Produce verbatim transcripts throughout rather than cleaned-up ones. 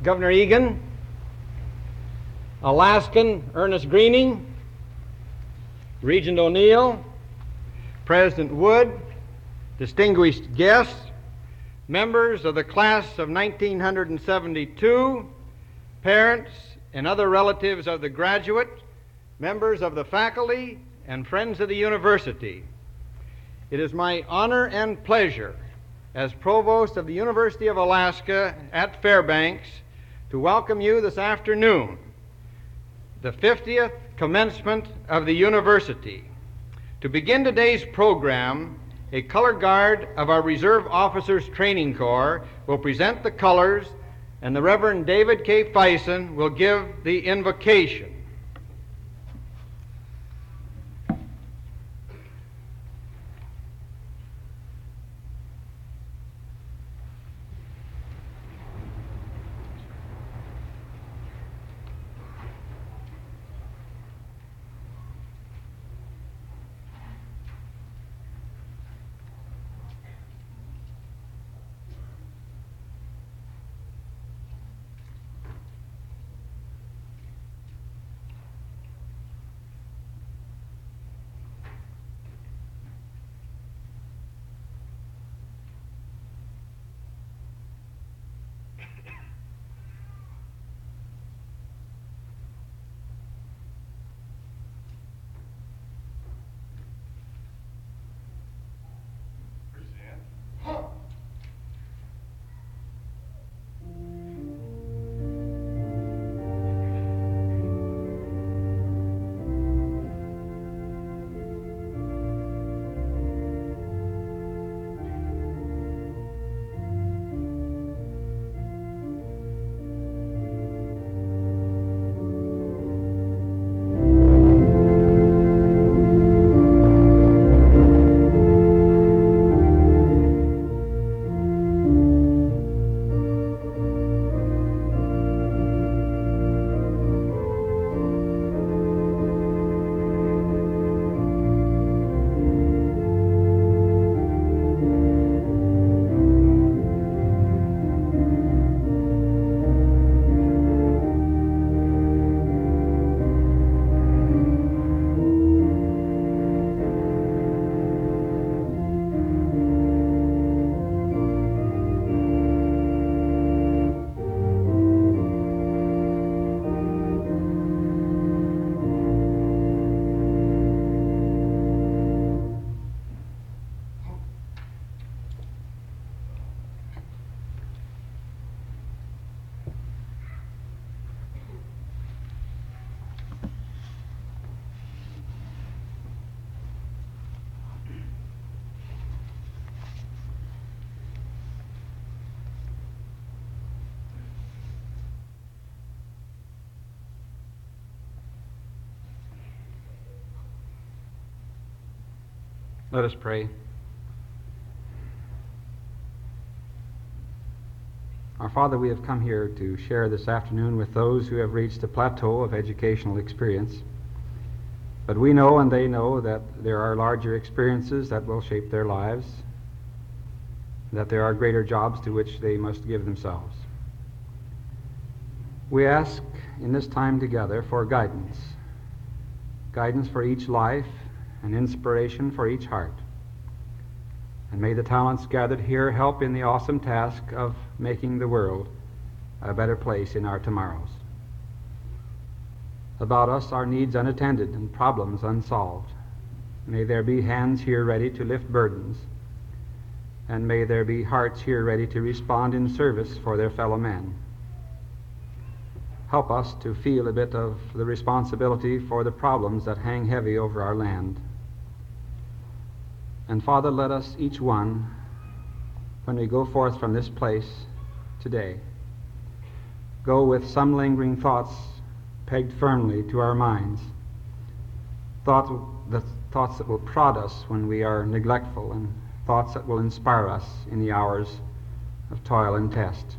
Governor Egan, Alaskan Ernest Greening, Regent O'Neill, President Wood, distinguished guests, members of the class of nineteen seventy-two, parents and other relatives of the graduate, members of the faculty, and friends of the university. It is my honor and pleasure as Provost of the University of Alaska at Fairbanks to welcome you this afternoon, the fiftieth commencement of the university. To begin today's program, a color guard of our Reserve Officers Training Corps will present the colors, and the Reverend David K. Fison will give the invocation. Let us pray. Our Father, we have come here to share this afternoon with those who have reached a plateau of educational experience. But we know and they know that there are larger experiences that will shape their lives, that there are greater jobs to which they must give themselves. We ask in this time together for guidance, guidance for each life, and inspiration for each heart. And may the talents gathered here help in the awesome task of making the world a better place in our tomorrows. About us are needs unattended and problems unsolved. May there be hands here ready to lift burdens, and may there be hearts here ready to respond in service for their fellow men. Help us to feel a bit of the responsibility for the problems that hang heavy over our land. And Father, let us each one, when we go forth from this place today, go with some lingering thoughts pegged firmly to our minds, thoughts, the thoughts that will prod us when we are neglectful, and thoughts that will inspire us in the hours of toil and test.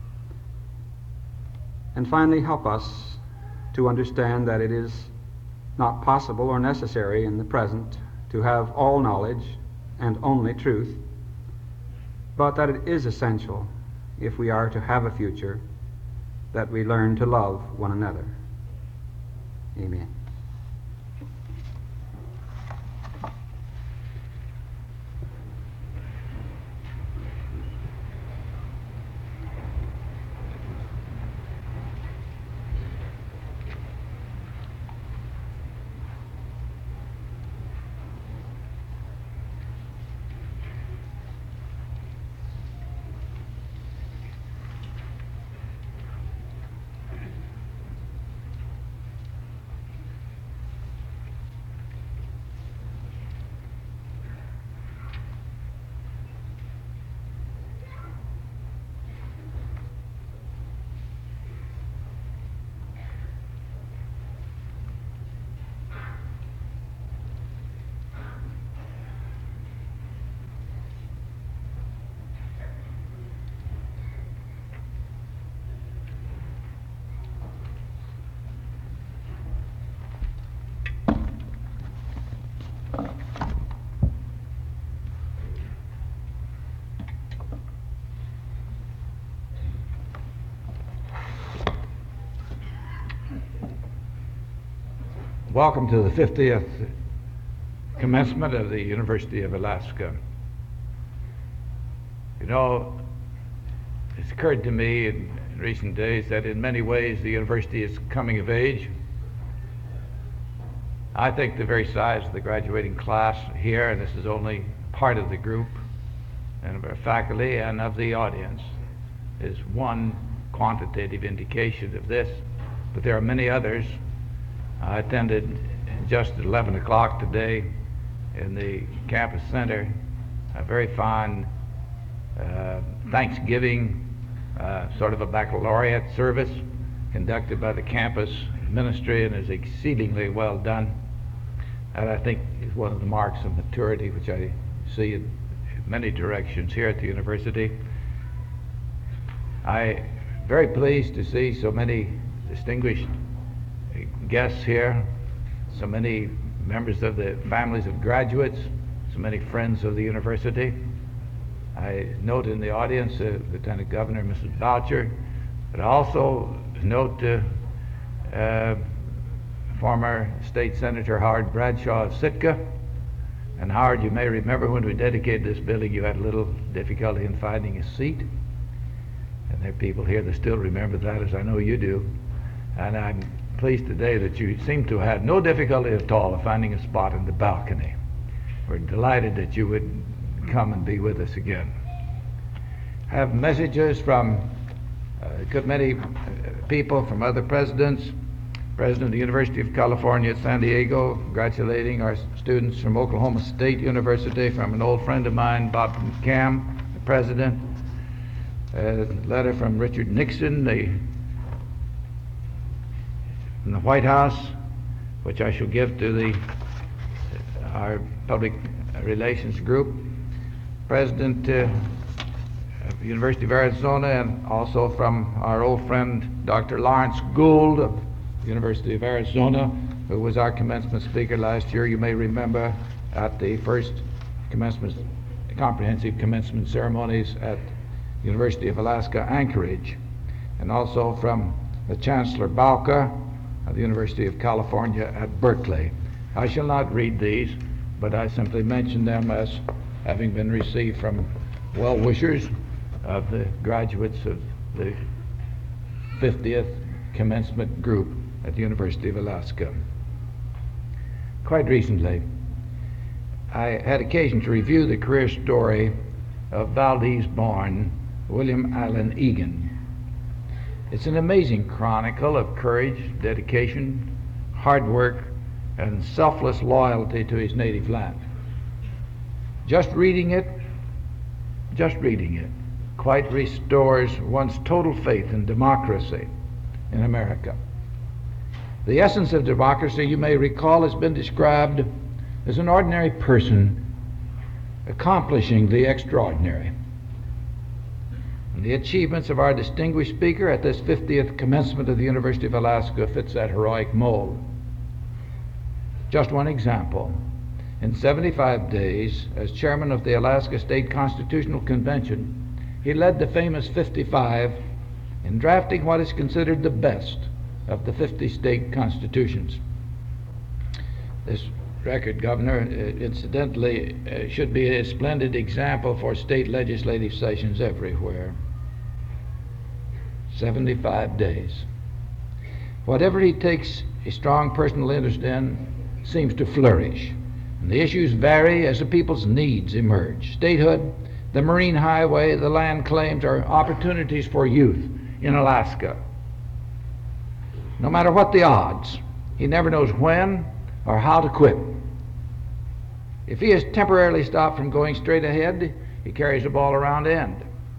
And finally, help us to understand that it is not possible or necessary in the present to have all knowledge and only truth, but that it is essential, if we are to have a future, that we learn to love one another. Amen. Welcome to the fiftieth commencement of the University of Alaska. You know, it's occurred to me in, in recent days that in many ways the university is coming of age. I think the very size of the graduating class here, and this is only part of the group, and of our faculty and of the audience, is one quantitative indication of this, but there are many others. I attended just at eleven o'clock today in the campus center a very fine uh, Thanksgiving, uh, sort of a baccalaureate service conducted by the campus ministry, and is exceedingly well done. And I think is one of the marks of maturity which I see in many directions here at the university. I'm very pleased to see so many distinguished guests here, so many members of the families of graduates, so many friends of the university. I note in the audience uh, Lieutenant Governor Missus Boucher, but I also note uh, uh, former State Senator Howard Bradshaw of Sitka. And Howard, you may remember when we dedicated this building, you had a little difficulty in finding a seat. And there are people here that still remember that, as I know you do. And I'm pleased today that you seem to have had no difficulty at all of finding a spot in the balcony. We're delighted that you would come and be with us again. I have messages from a good many people, from other presidents. President of the University of California at San Diego, congratulating our students from Oklahoma State University, from an old friend of mine, Bob McCann, the president. A letter from Richard Nixon, the in the White House, which I shall give to the our public relations group. President uh, of the University of Arizona, and also from our old friend Doctor Lawrence Gould of the University of Arizona, who was our commencement speaker last year. You may remember at the first commencement, comprehensive commencement ceremonies at the University of Alaska, Anchorage. And also from the Chancellor Bowker of the University of California at Berkeley. I shall not read these, but I simply mention them as having been received from well-wishers of the graduates of the fiftieth commencement group at the University of Alaska. Quite recently, I had occasion to review the career story of Valdez-born William Allen Egan. It's an amazing chronicle of courage, dedication, hard work, and selfless loyalty to his native land. Just reading it, just reading it, quite restores one's total faith in democracy in America. The essence of democracy, you may recall, has been described as an ordinary person accomplishing the extraordinary. And the achievements of our distinguished speaker at this fiftieth commencement of the University of Alaska fits that heroic mold. Just one example. In seventy-five days, as chairman of the Alaska State Constitutional Convention, he led the famous fifty-five in drafting what is considered the best of the fifty state constitutions. This record, Governor, incidentally, uh, should be a splendid example for state legislative sessions everywhere. seventy-five days. Whatever he takes a strong personal interest in seems to flourish, and the issues vary as the people's needs emerge. Statehood, the marine highway, the land claims are opportunities for youth in Alaska. No matter what the odds, he never knows when or how to quit. If he is temporarily stopped from going straight ahead, he carries the ball around end,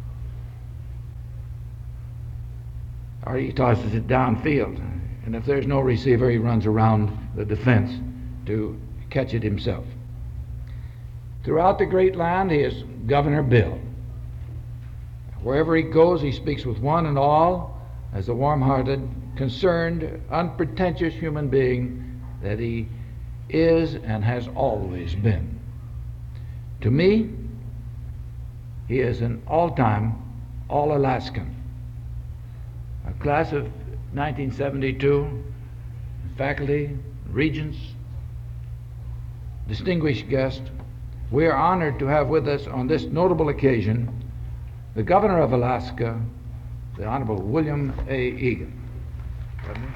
or he tosses it downfield, and if there's no receiver, he runs around the defense to catch it himself. Throughout the great land, he is Governor Bill. Wherever he goes, he speaks with one and all as a warm-hearted, concerned, unpretentious human being that he is and has always been. To me, he is an all-time, all-Alaskan. A class of nineteen seventy-two, faculty, regents, distinguished guests, we are honored to have with us on this notable occasion the Governor of Alaska, the Honorable William A. Egan. Governor.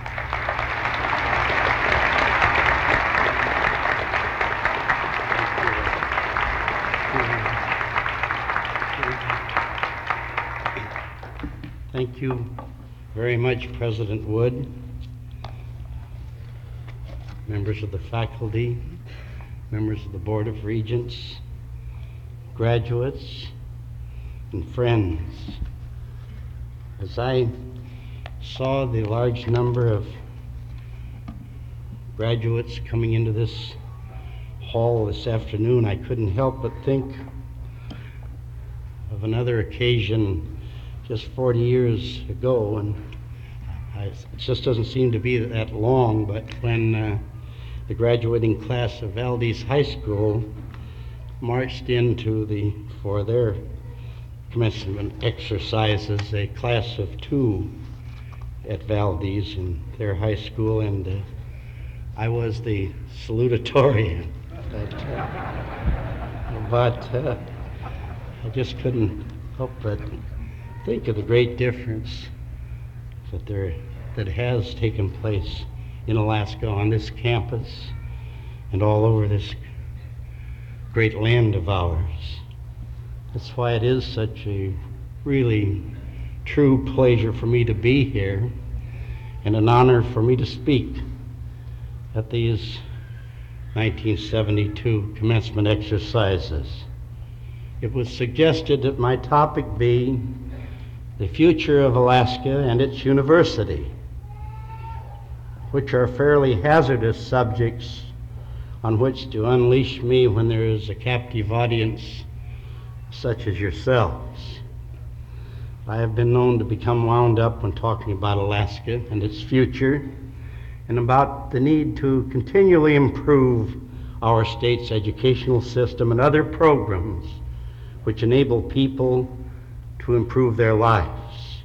Thank you very much, President Wood, members of the faculty, members of the Board of Regents, graduates, and friends. As I saw the large number of graduates coming into this hall this afternoon, I couldn't help but think of another occasion just forty years ago, and I, it just doesn't seem to be that long, but when uh, the graduating class of Valdez High School marched into the, for their commencement exercises, a class of two at Valdez in their high school, and uh, I was the salutatorian. But, uh, but uh, I just couldn't help but think of the great difference that there that has taken place in Alaska on this campus and all over this great land of ours. That's why it is such a really true pleasure for me to be here and an honor for me to speak at these nineteen seventy-two commencement exercises. It was suggested that my topic be the future of Alaska and its university, which are fairly hazardous subjects on which to unleash me when there is a captive audience such as yourselves. I have been known to become wound up when talking about Alaska and its future, and about the need to continually improve our state's educational system and other programs which enable people to improve their lives.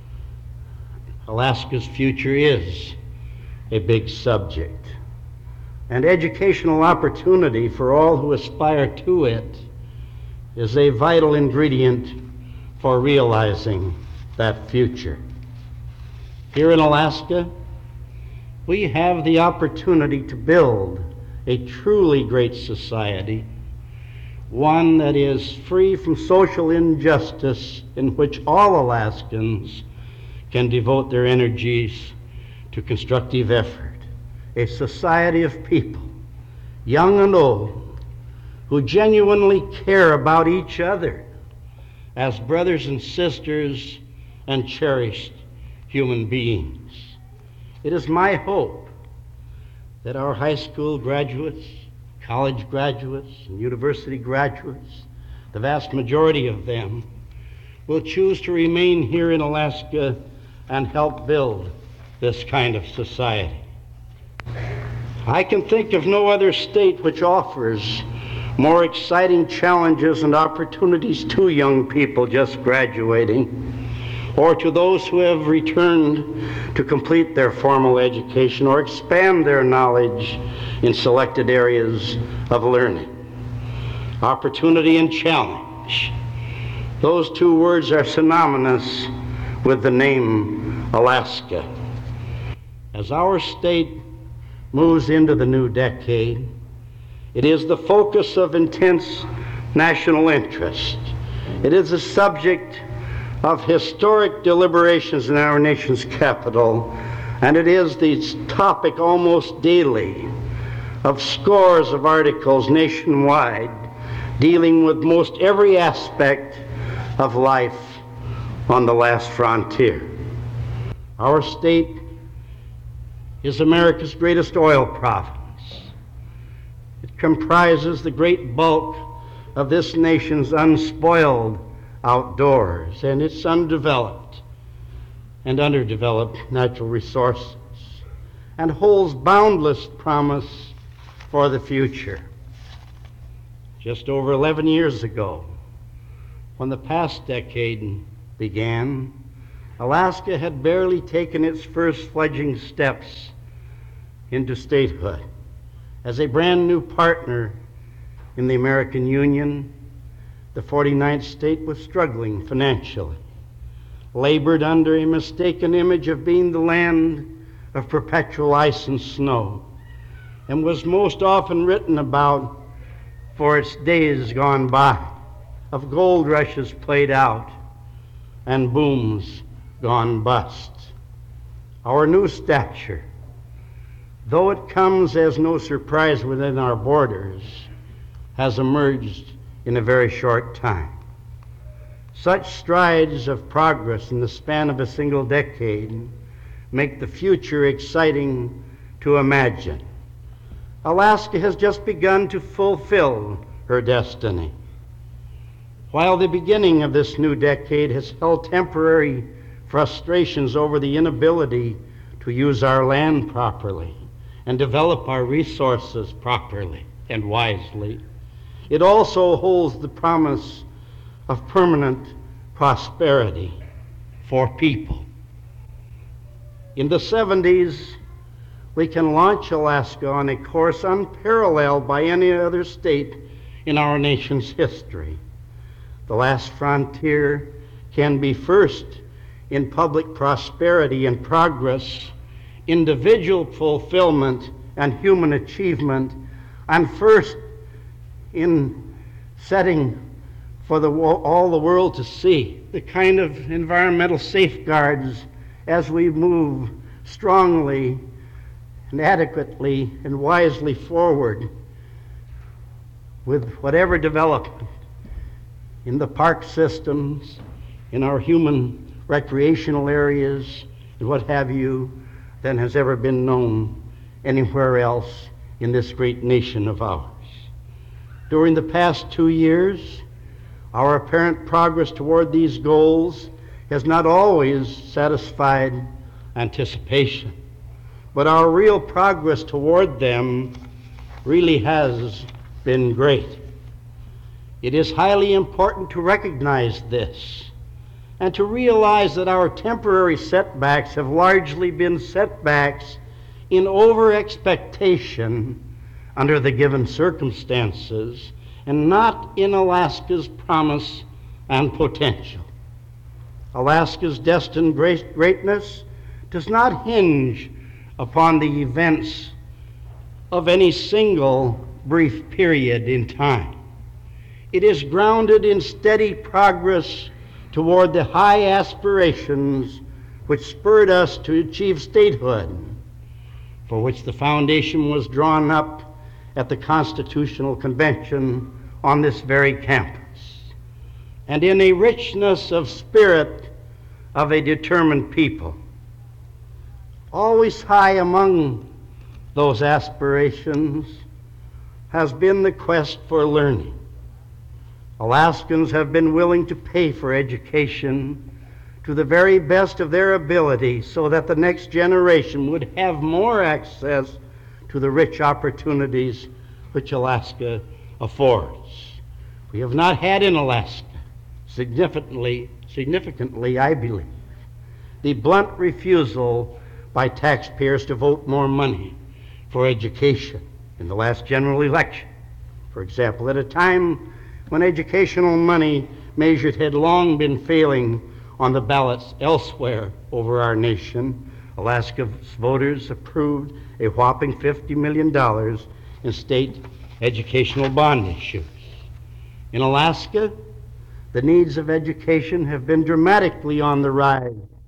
Alaska's future is a big subject, and educational opportunity for all who aspire to it is a vital ingredient for realizing that future. Here in Alaska, we have the opportunity to build a truly great society, one that is free from social injustice, in which all Alaskans can devote their energies to constructive effort. A society of people, young and old, who genuinely care about each other as brothers and sisters and cherished human beings. It is my hope that our high school graduates, college graduates, and university graduates, the vast majority of them, will choose to remain here in Alaska and help build this kind of society. I can think of no other state which offers more exciting challenges and opportunities to young people just graduating, or to those who have returned to complete their formal education or expand their knowledge in selected areas of learning. Opportunity and challenge. Those two words are synonymous with the name Alaska. As our state moves into the new decade, it is the focus of intense national interest. It is the subject of historic deliberations in our nation's capital, and it is the topic almost daily of scores of articles nationwide dealing with most every aspect of life on the last frontier. Our state is America's greatest oil province. It comprises the great bulk of this nation's unspoiled outdoors and its undeveloped and underdeveloped natural resources, and holds boundless promise for the future. Just over eleven years ago, when the past decade began, Alaska had barely taken its first fledgling steps into statehood. As a brand new partner in the American Union, the forty-ninth state was struggling financially, labored under a mistaken image of being the land of perpetual ice and snow, and was most often written about for its days gone by, of gold rushes played out and booms gone bust. Our new stature, though it comes as no surprise within our borders, has emerged in a very short time. Such strides of progress in the span of a single decade make the future exciting to imagine. Alaska has just begun to fulfill her destiny. While the beginning of this new decade has held temporary frustrations over the inability to use our land properly and develop our resources properly and wisely, it also holds the promise of permanent prosperity for people. In the seventies, we can launch Alaska on a course unparalleled by any other state in our nation's history. The last frontier can be first in public prosperity and progress, individual fulfillment and human achievement, and first in setting for the, all the world to see the kind of environmental safeguards as we move strongly and adequately and wisely forward with whatever development in the park systems, in our human recreational areas, and what have you, than has ever been known anywhere else in this great nation of ours. During the past two years, our apparent progress toward these goals has not always satisfied anticipation, but our real progress toward them really has been great. It is highly important to recognize this and to realize that our temporary setbacks have largely been setbacks in over-expectation under the given circumstances and not in Alaska's promise and potential. Alaska's destined great greatness does not hinge upon the events of any single brief period in time. It is grounded in steady progress toward the high aspirations which spurred us to achieve statehood, for which the foundation was drawn up at the Constitutional Convention on this very campus, and in a richness of spirit of a determined people. Always high among those aspirations has been the quest for learning. Alaskans have been willing to pay for education to the very best of their ability so that the next generation would have more access to the rich opportunities which Alaska affords. We have not had in Alaska, significantly, significantly, I believe, the blunt refusal by taxpayers to vote more money for education in the last general election. For example, at a time when educational money measured had long been failing on the ballots elsewhere over our nation, Alaska's voters approved a whopping fifty million dollars in state educational bond issues. In Alaska, the needs of education have been dramatically on the rise